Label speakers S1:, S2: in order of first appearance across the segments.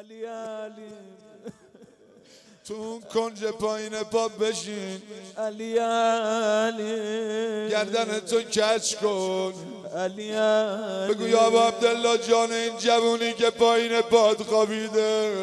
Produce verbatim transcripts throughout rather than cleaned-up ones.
S1: علی علی
S2: تو اون کنج پایین پا بشین،
S1: علی علی
S2: گردن تو کج کن،
S1: علی علی
S2: بگو یا ابا عبدالله جان این جوونی که پایین پاد خوابیده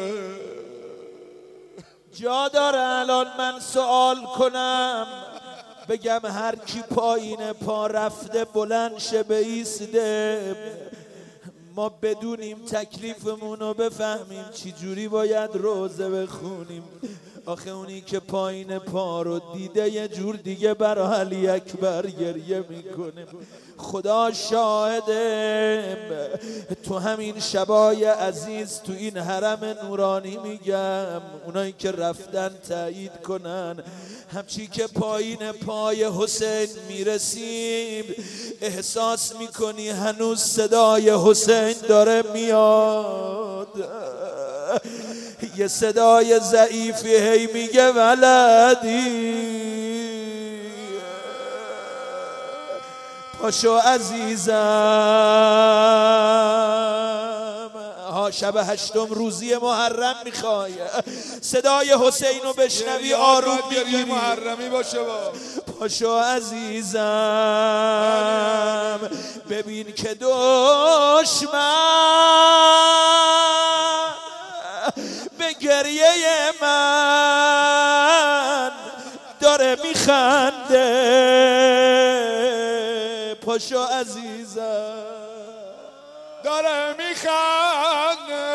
S1: جا داره الان من سوال کنم بگم هر کی پایین پا رفته بلند شه بایسته، ما بدونیم تکلیفمون رو بفهمیم چی جوری باید روزه بخونیم. آخه اونی که پایین پا رو دیده یه جور دیگه برای علی اکبر گریه میکنه. خدا شاهده تو همین شبای عزیز تو این حرم نورانی میگم اونایی که رفتن تایید کنن، همچی که پایین پای حسین میرسیم احساس میکنی هنوز صدای حسین داره میاد، یه صدای ضعیفی هی میگه ولدی پاشو عزیزم. ها شب هشتم روزی محرم میخوای صدای حسین رو بشنوی آروم میگیری،
S2: محرمی باشه با
S1: پاشو عزیزم ببین که دشمن به گریه من داره میخنده، پاشو عزیزم
S2: داره میخنده،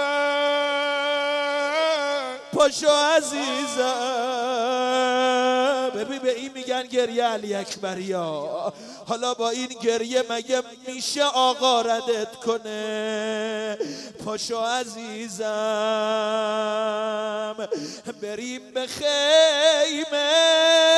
S1: پاشو عزیزم. ببین به این میگن گریه علی اکبریا. حالا با این گریه مگه میشه آقا ردت کنه؟ پاشو عزیزم بریم به خیمه.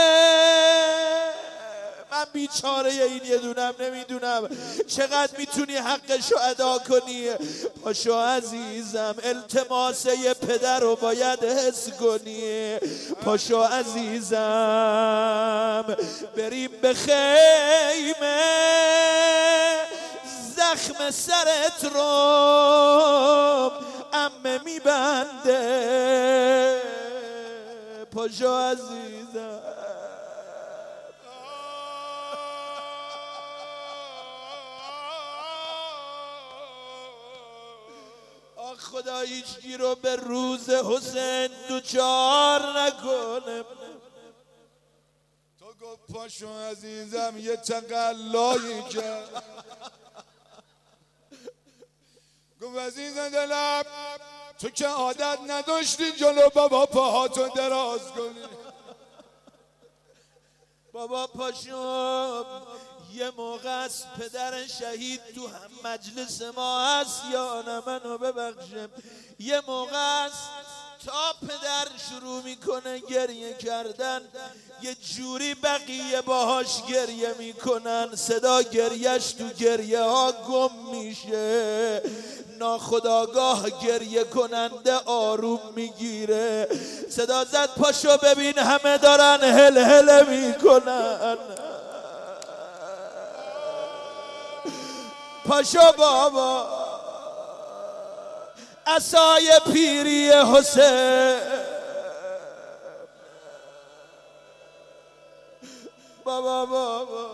S1: من بیچاره این یه دونم نمیدونم چقدر میتونی حقشو ادا کنی. پاشو عزیزم التماس یه پدر رو باید حس کنی. پاشو عزیزم بریم به خیمه، زخم سرت رو عمه میبنده. پاشو عزیزم خدا هیچکی رو به روز حسین دوچار نکنه.
S2: تو گفت پاشو عزیزم یه تقلایی کرد، گفت عزیزم دلم تو که عادت نداشتی جلو بابا پاهاتو دراز کنی.
S1: بابا پاشو یه موقع از پدر شهید تو هم مجلس ما هست یا نه منو ببخشم، یه موقع است تا پدر شروع میکنه گریه کردن یه جوری بقیه باهاش گریه میکنن صدا گریهش تو گریه ها گم میشه، ناخداگاه گریه کننده آروم میگیره. صدا زد پاشو ببین همه دارن هل هل میکنن. پاشو بابا عصای پیری حسین، بابا بابا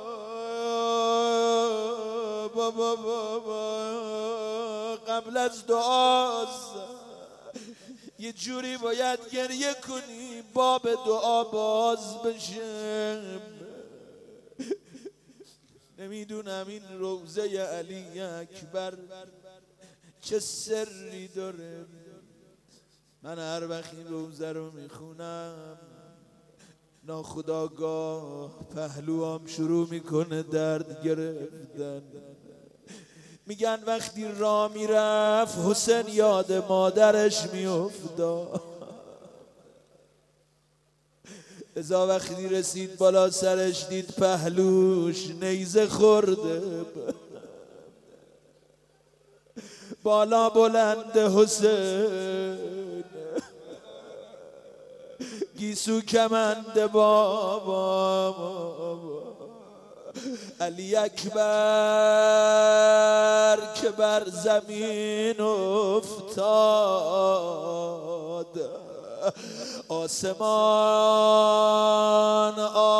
S1: بابا بابا قبل از دعاست یه جوری باید گریه کنی باب دعا باز بشه. نمیدونم این روزه علی اکبر چه سری داره. من هر وقت این روزه رو میخونم ناخودآگاه پهلوام شروع میکنه درد گرفتن. میگن وقتی راه میرفت حسین یاد مادرش میافتاد، ازا وقتی رسید بالا سرش دید پهلوش نیزه خورده. بالا بلند حسین گیسو کمند بابا، علی اکبر که بر زمین افتاد آسمان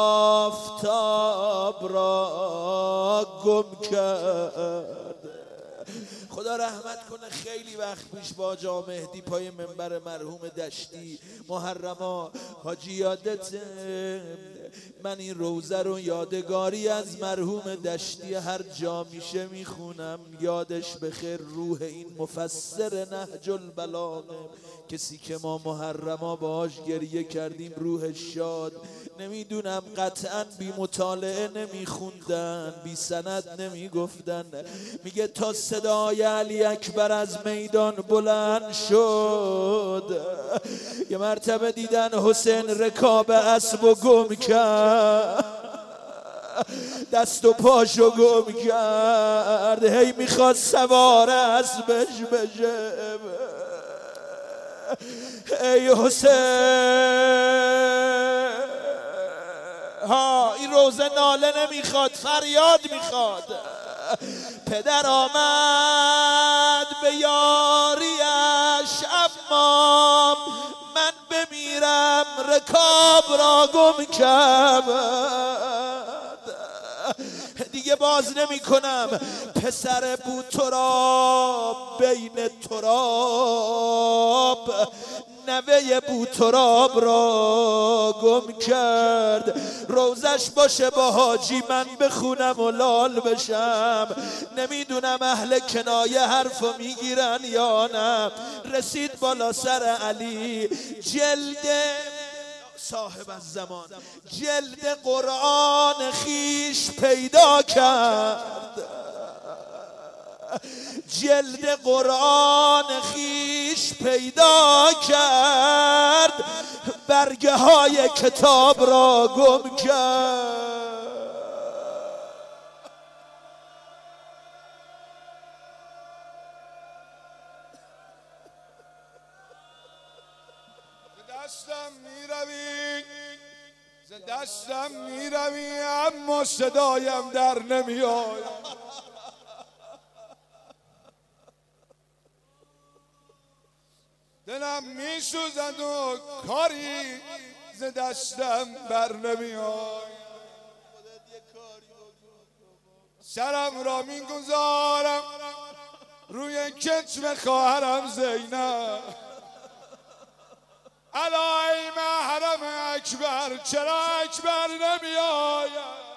S1: آفتاب را گم کرد. خدا رحمت کنه خیلی وقت پیش با آقا مهدی پای منبر مرحوم دشتی محرما حاجی یادته، من این روزه رو یادگاری از مرحوم دشتی هر جا میشه میخونم. یادش بخیر روح این مفسر نهج البلاغه، کسی که ما محرما باهاش گریه کردیم روحش شاد. نمیدونم قطعا بی مطالعه نمیخوندن، بی سند نمیگفتن. میگه تا صدای علی اکبر از میدان بلند شد، یه مرتبه دیدن حسین رکاب اسب و گم کرد، دست و پاشو گم کرد، هی میخواد سوار اسبش بشه. ای حسین ها، این روزه ناله نمیخواد، فریاد میخواد. پدر آمد به یاریش اما من بمیرم رکاب را گم کرد. دیگه باز نمی کنم. پسر بو تراب بین تراب، نوه بو تراب را گم کرد. روزش باشه با حاجی من بخونم و لال بشم. نمیدونم اهل کنایه حرفو میگیرن یا نه. رسید بالا سر علی، جلد صاحب الزمان جلد قرآن خیش پیدا کرد، جلد قرآن خیش پیدا کرد، برگه های کتاب را گم کرد.
S2: دستم میروی ز دستم میروی اما صدایم در نمیآید. دلم میسوزد و کاری ز دستم بر نمیآید. سرم را میگذارم روی کتف خواهرم زینب. الای محرم اکبر چرا اکبر نمی آید؟